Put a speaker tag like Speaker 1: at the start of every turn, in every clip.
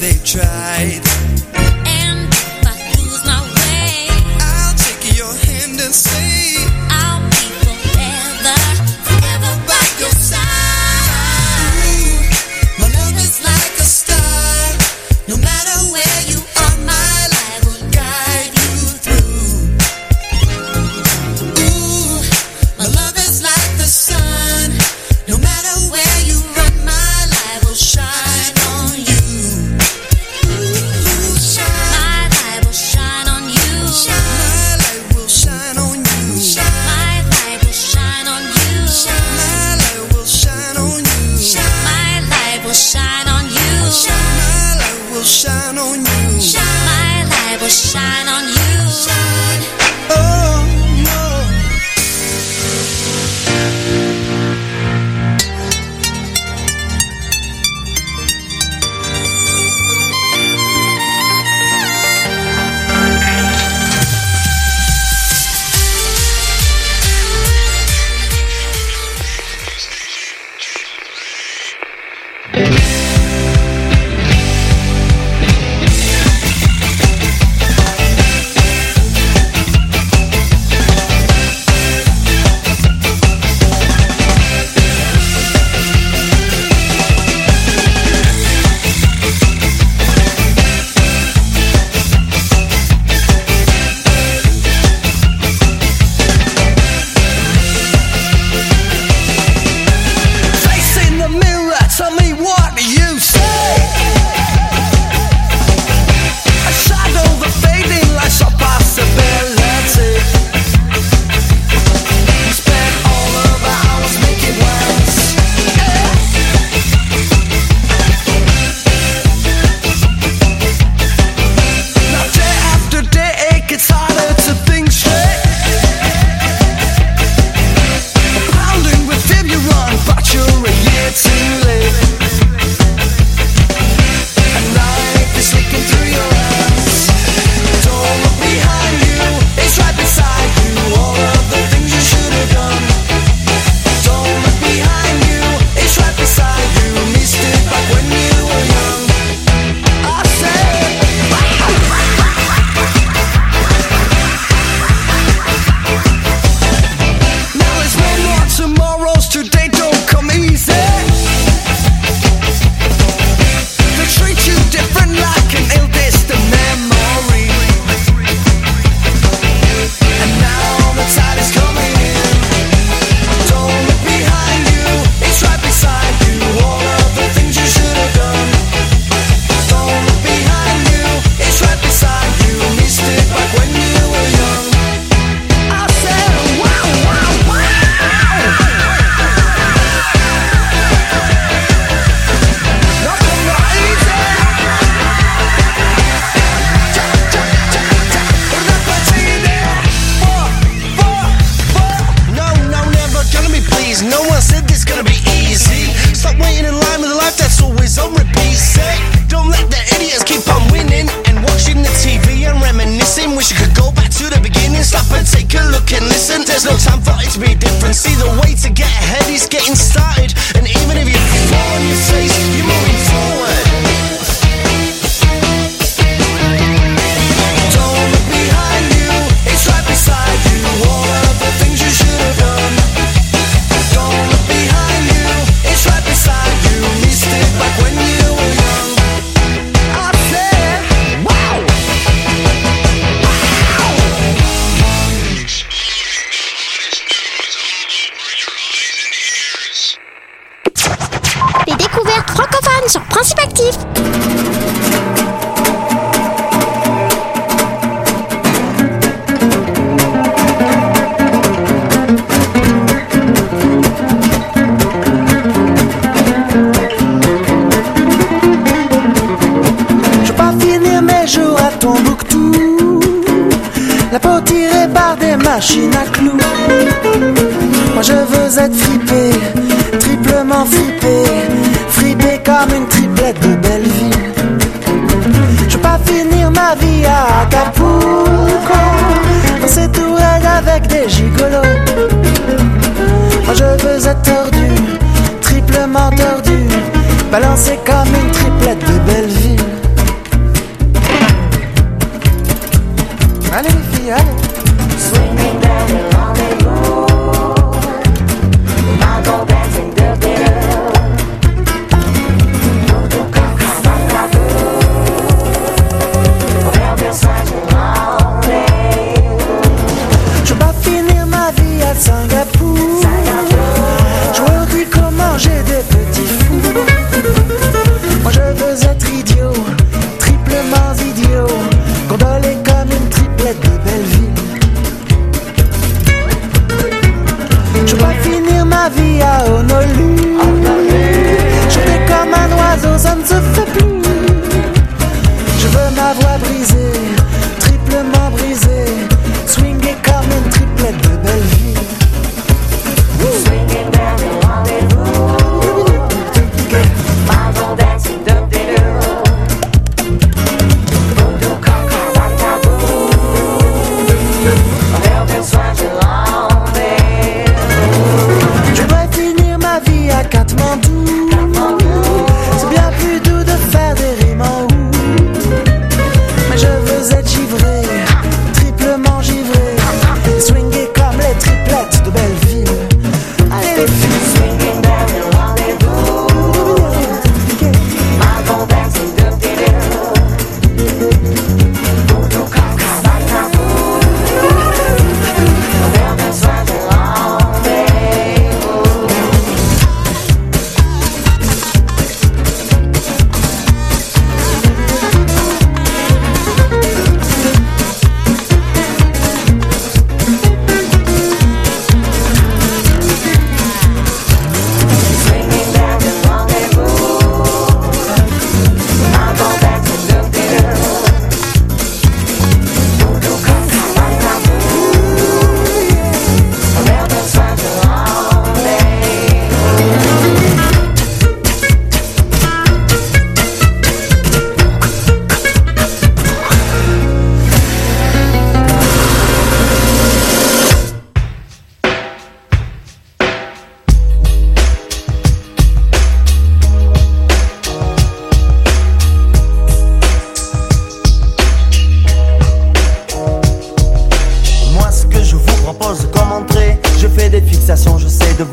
Speaker 1: they tried.
Speaker 2: And if I lose my way,
Speaker 1: I'll take your hand and say,
Speaker 2: I'll be forever, forever by your side.
Speaker 1: ooh, my love is like a star. No matter where you are, my life will guide you through. Ooh, my love is like the sun. No matter where you run, my light will shine on you. Ooh, shine.
Speaker 2: My light will shine on you.
Speaker 1: My light will shine on you.
Speaker 2: My light will shine on you.
Speaker 1: My light will shine on you.
Speaker 2: My light will shine on you.
Speaker 1: My light will shine on you.
Speaker 2: My light will shine on you.
Speaker 1: Oh no.
Speaker 3: Machine à clous. Moi je veux être fripé, triplement fripé, fripé comme une triplette de Belleville. Je veux pas finir ma vie à Acapulco, danser tout raide avec des gigolos. Moi je veux être tordu, triplement tordu, balancé comme une triplette de Belleville.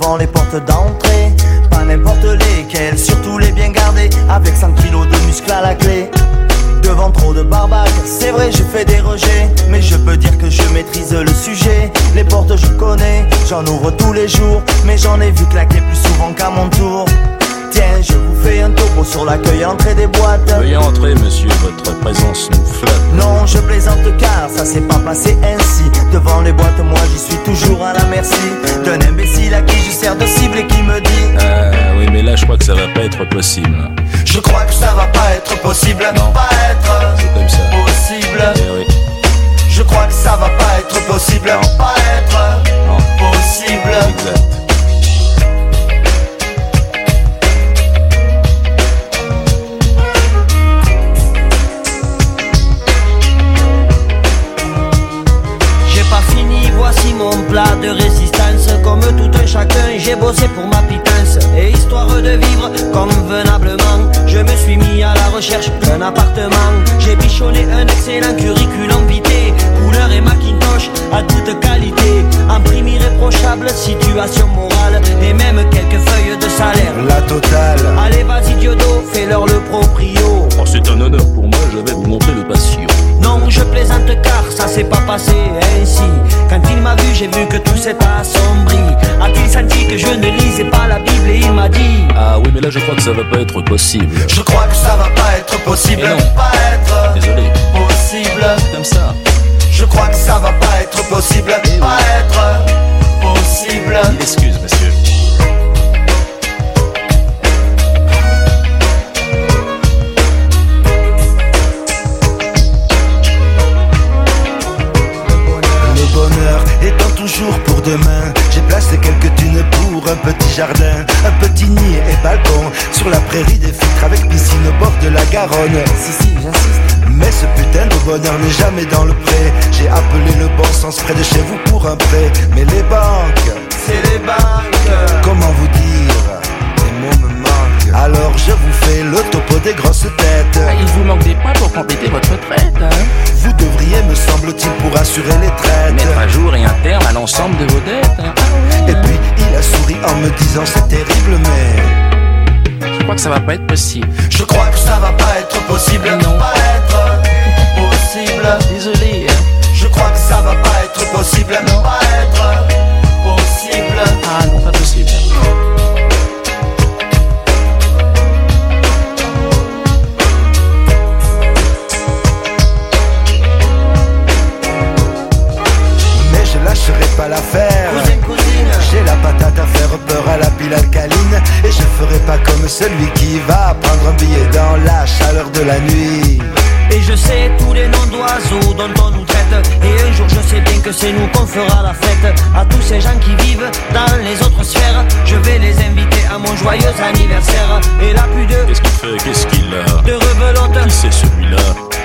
Speaker 3: devant les portes d'entrée. Pas n'importe lesquelles, surtout les bien gardées, avec 100 kilos de muscles à la clé. Devant trop de barbaques, c'est vrai j'ai fait des rejets, mais je peux dire que je maîtrise le sujet. Les portes je connais, j'en ouvre tous les jours, mais j'en ai vu claquer plus souvent qu'à mon tour. Tiens, je vous fais un topo sur l'accueil entrée des boîtes.
Speaker 4: Veuillez entrer, monsieur, votre présence nous flatte.
Speaker 3: Non, je plaisante car ça s'est pas passé ainsi. Devant les boîtes, moi j'y suis toujours à la merci d'un imbécile à qui je sers de cible et qui me dit
Speaker 4: oui, mais là je crois que ça va pas être possible.
Speaker 3: je crois que ça va pas être possible.
Speaker 4: Non.
Speaker 3: Pas être
Speaker 4: C'est comme ça.
Speaker 3: possible.
Speaker 4: Eh oui.
Speaker 3: Je crois que ça va pas être possible.
Speaker 4: Non.
Speaker 3: Pas être
Speaker 4: Non.
Speaker 3: possible.
Speaker 4: Exact.
Speaker 5: Voici mon plat de résistance. Comme tout un chacun, j'ai bossé pour ma pitance. Et histoire de vivre convenablement, je me suis mis à la recherche d'un appartement. J'ai bichonné un excellent curriculum vitae, couleur et Macintosh à toute qualité. Un prix irréprochable, situation morale, et même quelques feuilles de salaire.
Speaker 3: La totale.
Speaker 5: Allez vas-y Diodo, fais-leur le proprio.
Speaker 4: Oh, c'est un honneur pour moi, je vais vous montrer le patio.
Speaker 5: Non, je plaisante car ça s'est pas passé ainsi. Quand il m'a vu, j'ai vu que tout s'est assombri. A-t-il senti que je ne lisais pas la Bible et il m'a dit
Speaker 4: Ah oui, mais là je crois que ça va pas être possible.
Speaker 3: Je crois que ça va pas être possible.
Speaker 4: Mais non.
Speaker 3: Pas être
Speaker 4: Désolé.
Speaker 3: possible.
Speaker 4: Comme ça.
Speaker 3: Je crois que ça va pas être possible.
Speaker 4: Eh oui.
Speaker 3: Pas être possible.
Speaker 4: Il excuse, monsieur.
Speaker 3: Le bonheur étant toujours pour demain, j'ai placé quelques thunes pour un petit jardin, un petit nid et balcon sur la prairie des filtres avec piscine au bord de la Garonne. Si, j'insiste. Mais ce putain de bonheur n'est jamais dans le pré. J'ai appelé le bon sens près de chez vous pour un prêt. Mais les banques, c'est les banques. Comment vous dire? Les mots me manquent. Alors je vous fais le topo des grosses têtes.
Speaker 6: Il vous manque des points pour compléter votre retraite, hein.
Speaker 3: Vous devriez, me semble-t-il, pour assurer les traites.
Speaker 6: Mettre à jour et un terme à l'ensemble de vos dettes, hein.
Speaker 3: Et puis il a souri en me disant c'est terrible mais
Speaker 6: Je crois que ça va pas être possible.
Speaker 3: je crois que ça va pas être possible.
Speaker 6: Non.
Speaker 3: Pas être possible.
Speaker 6: Désolé, hein.
Speaker 3: Je crois que ça va pas être possible.
Speaker 6: Non.
Speaker 3: Pas être possible.
Speaker 6: Ah non, pas possible.
Speaker 3: Mais je lâcherai pas l'affaire.
Speaker 5: Cousin, cousine,
Speaker 3: J'ai la patate à faire peur à la pile alcaline. Et je ferai pas comme celui qui va prendre un billet dans la chaleur de la nuit.
Speaker 5: et je sais tous les noms d'oiseaux dont on nous traite. Et un jour je sais bien que c'est nous qu'on fera la fête. À tous ces gens qui vivent dans les autres sphères, je vais les inviter à mon joyeux anniversaire. Et là plus de
Speaker 4: Qu'est-ce qu'il fait? Qu'est-ce qu'il a?
Speaker 5: de rebelote.
Speaker 4: Qui c'est celui-là?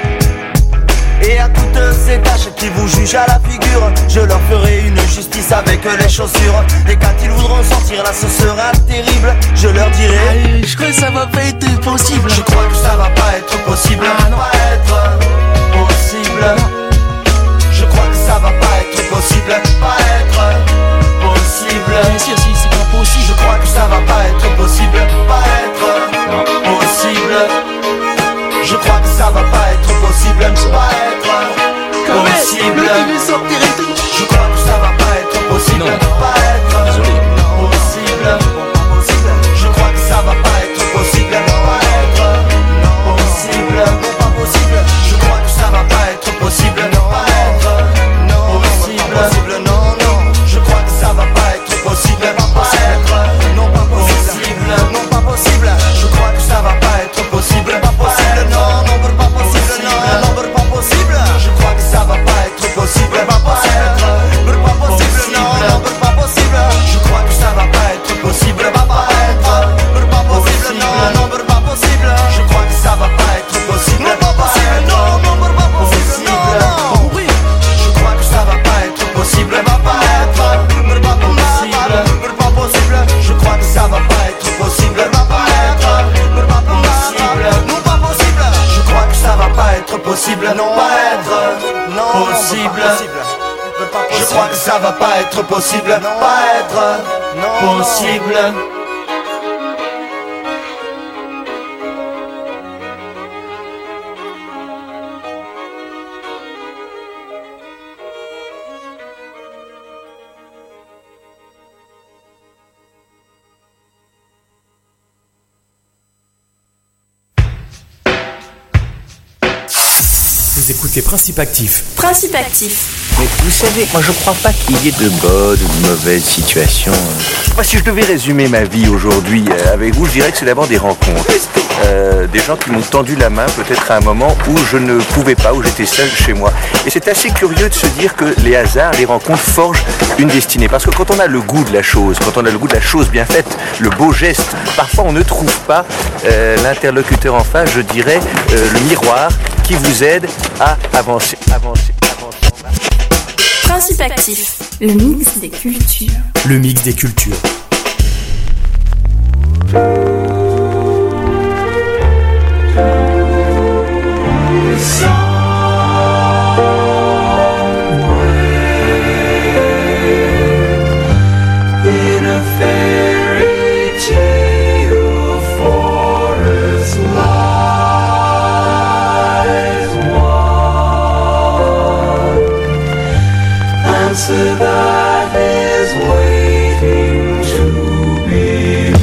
Speaker 3: Et à toutes ces tâches qui vous jugent à la figure, je leur ferai une justice avec les chaussures. Et quand ils voudront sortir là ce sera terrible. Je leur dirai
Speaker 6: Je crois que ça va pas être possible.
Speaker 3: je crois que ça va pas être possible.
Speaker 6: Ah, non.
Speaker 3: Pas être possible. Je crois que ça va pas être possible. Pas être possible.
Speaker 6: Bien sûr, si c'est pas possible.
Speaker 3: Je crois que ça va pas être possible. Pas être possible. Je crois que ça va pas être possible. Pas être possible.
Speaker 6: sortir et tout.
Speaker 3: Je crois que ça va pas être possible.
Speaker 4: Non.
Speaker 3: Pas être
Speaker 4: Désolé.
Speaker 3: possible. Je crois que ça va pas être possible. Pas être possible. Non, pas possible. Je crois que ça va pas être possible. Pas être possible. Non, non. Je crois que ça va pas être possible. Pas être non, pas possible. Non, pas possible. Je crois que ça va pas être possible. Pas possible. Non, non, pas possible. Non, non, pas possible. Je crois que ça va pas être possible. Pas possible. Pas possible. Non, non, pas possible. Je crois que ça va pas être possible. Pas être pas possible. Non, non, pas possible. Je crois que ça va pas être possible. Pas possible. Non, non, pas possible. Non, non. Je crois que ça va pas être possible. Pas être pas possible. Pas possible. Je crois que ça va pas être possible. Pas être pas possible. Non, pas possible. Je crois que ça va pas être possible. Non, pas être possible.
Speaker 7: Je crois que ça va pas être possible. Pas être possible.
Speaker 8: Vous écoutez Principe Actif.
Speaker 9: Principe Actif.
Speaker 10: Mais vous savez, moi je crois pas qu'il y ait de bonnes ou de mauvaises situations. Moi, si je devais résumer ma vie aujourd'hui avec vous, je dirais que c'est d'abord des rencontres. Des gens qui m'ont tendu la main peut-être à un moment où je ne pouvais pas, où j'étais seul chez moi. Et c'est assez curieux de se dire que les hasards, les rencontres forgent une destinée. Parce que quand on a le goût de la chose, quand on a le goût de la chose bien faite, le beau geste, parfois on ne trouve pas l'interlocuteur en face, je dirais, le miroir qui vous aide à avancer.
Speaker 9: Principe Actif, le mix des cultures.
Speaker 8: Le mix des cultures.
Speaker 1: That is waiting to be.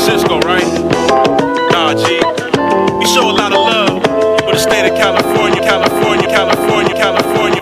Speaker 11: Francisco, right? Nah, G. We show a lot of love for the state of California, California, California, California.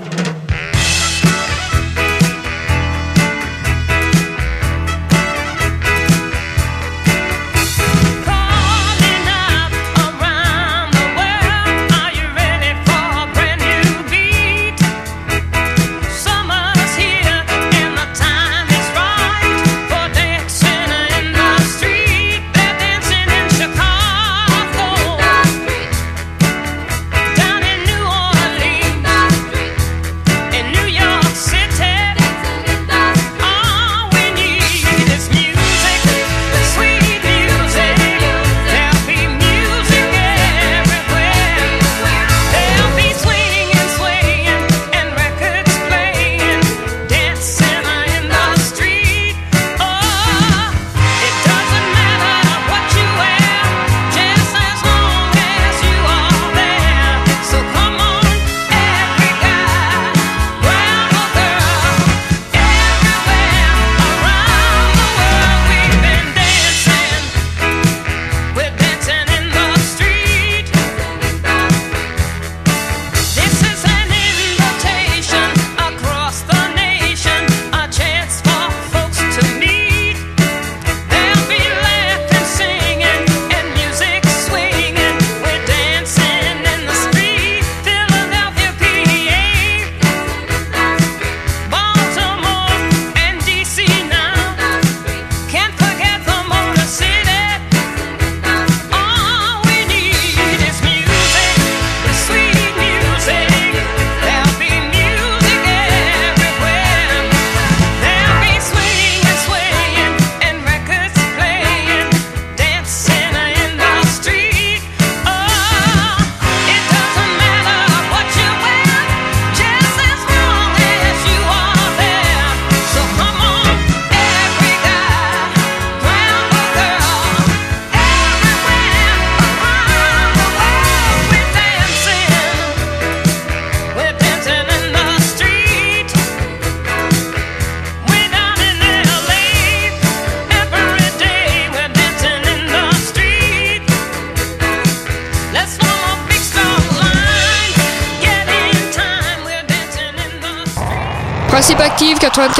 Speaker 12: Principe active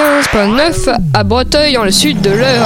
Speaker 12: 95.9 à Breteuil dans le sud de l'Eure.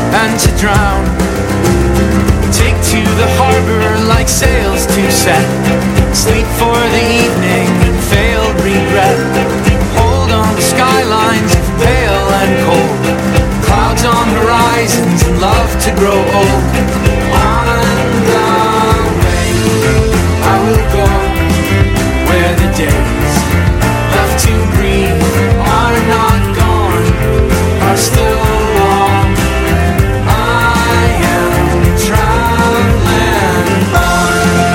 Speaker 13: and to drown. Take to the harbor like sails to set. Sleep for the evening and failed regret. Hold on to skylines pale and cold. Clouds on horizons and love to grow old. On and away I will go, where the days left to breathe are not gone, are still long. I am traveling on.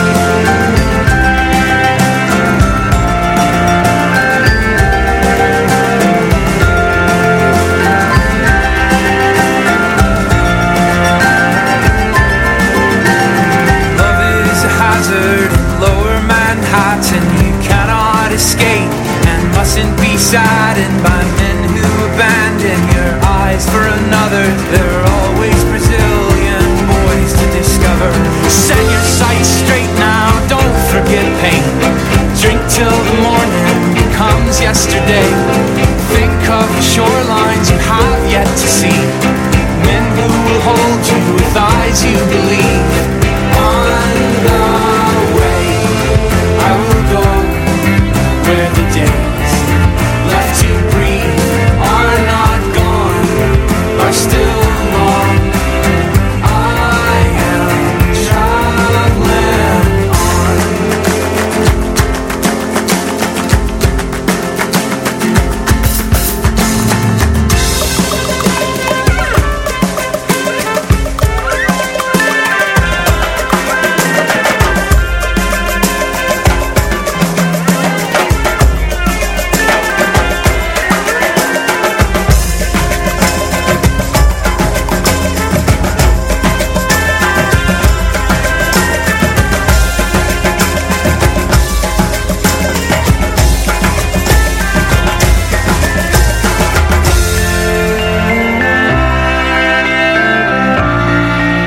Speaker 13: Love is a hazard in lower Manhattan. You cannot escape and mustn't be saddened by men who abandon your eyes for another. They're all